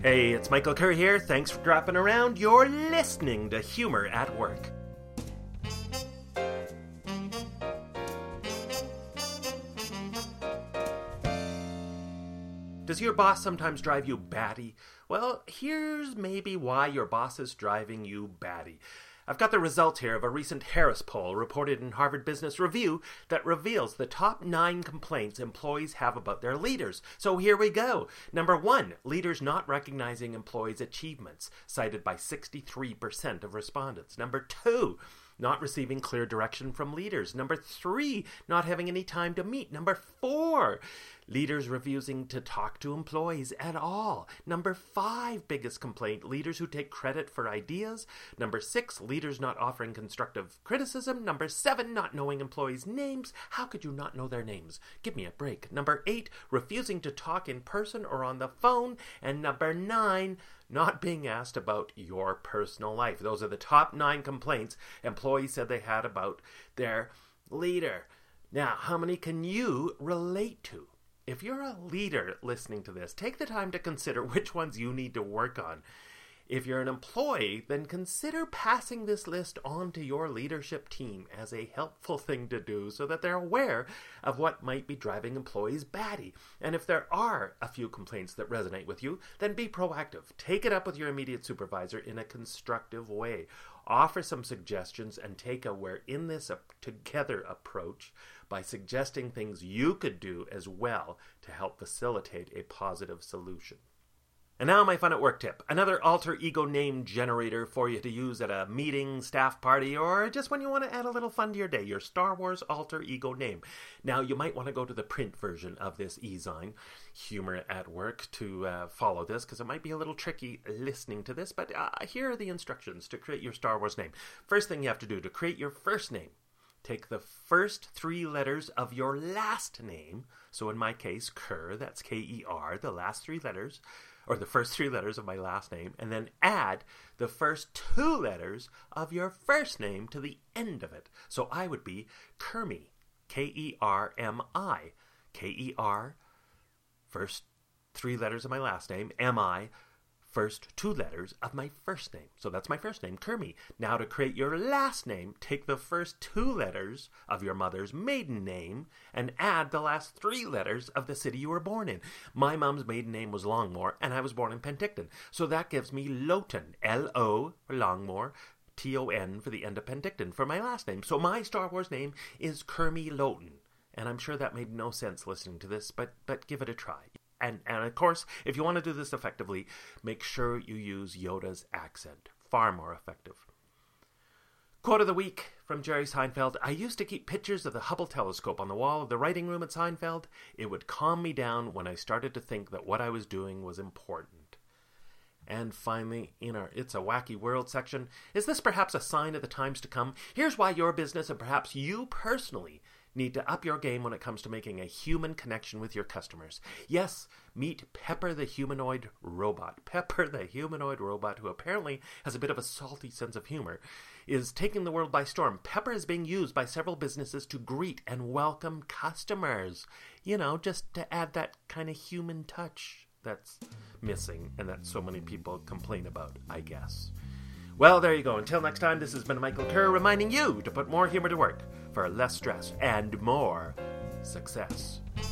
Hey, it's Michael Kerr here. Thanks for dropping around. You're listening to Humor at Work. Does your boss sometimes drive you batty? Well, here's maybe why your boss is driving you batty. I've got the results here of a recent Harris poll reported in Harvard Business Review that reveals the top 9 complaints employees have about their leaders. So here we go. Number 1, leaders not recognizing employees' achievements, cited by 63% of respondents. Number 2, not receiving clear direction from leaders. Number 3, not having any time to meet. Number 4, leaders refusing to talk to employees at all. Number 5, biggest complaint, leaders who take credit for ideas. Number 6, leaders not offering constructive criticism. Number 7, not knowing employees' names. How could you not know their names? Give me a break. Number 8, refusing to talk in person or on the phone. And number 9, not being asked about your personal life. Those are the top 9 complaints employees said they had about their leader. Now, how many can you relate to? If you're a leader listening to this, take the time to consider which ones you need to work on. If you're an employee, then consider passing this list on to your leadership team as a helpful thing to do so that they're aware of what might be driving employees batty. And if there are a few complaints that resonate with you, then be proactive. Take it up with your immediate supervisor in a constructive way. Offer some suggestions and take a we're in this together approach by suggesting things you could do as well to help facilitate a positive solution. And now my fun at work tip. Another alter ego name generator for you to use at a meeting, staff party, or just when you want to add a little fun to your day. Your Star Wars alter ego name. Now you might want to go to the print version of this e-zine, Humor at Work, to follow this, because it might be a little tricky listening to this. But here are the instructions to create your Star Wars name. First thing you have to do to create your first name, take the first 3 letters of your last name. So in my case, Kerr, that's K-E-R, the last 3 letters, or the first 3 letters of my last name, and then add the first 2 letters of your first name to the end of it. So I would be Kermi, K-E-R-M-I, K-E-R, first 3 letters of my last name, M-I, first 2 letters of my first name. So that's my first name, Kermi. Now to create your last name, take the first 2 letters of your mother's maiden name and add the last 3 letters of the city you were born in. My mom's maiden name was Longmore, and I was born in Penticton. So that gives me Loughton, L-O for Longmore, T-O-N for the end of Penticton for my last name. So my Star Wars name is Kermi Loughton. And I'm sure that made no sense listening to this, but give it a try. And of course, if you want to do this effectively, make sure you use Yoda's accent. Far more effective. Quote of the week from Jerry Seinfeld. I used to keep pictures of the Hubble telescope on the wall of the writing room at Seinfeld. It would calm me down when I started to think that what I was doing was important. And finally, in our It's a Wacky World section, is this perhaps a sign of the times to come? Here's why your business and perhaps you personally need to up your game when it comes to making a human connection with your customers. Yes, meet Pepper the humanoid robot. Pepper the humanoid robot, who apparently has a bit of a salty sense of humor, is taking the world by storm. Pepper is being used by several businesses to greet and welcome customers. You know, just to add that kind of human touch that's missing and that so many people complain about, I guess. Well, there you go. Until next time, this has been Michael Kerr reminding you to put more humor to work for less stress and more success.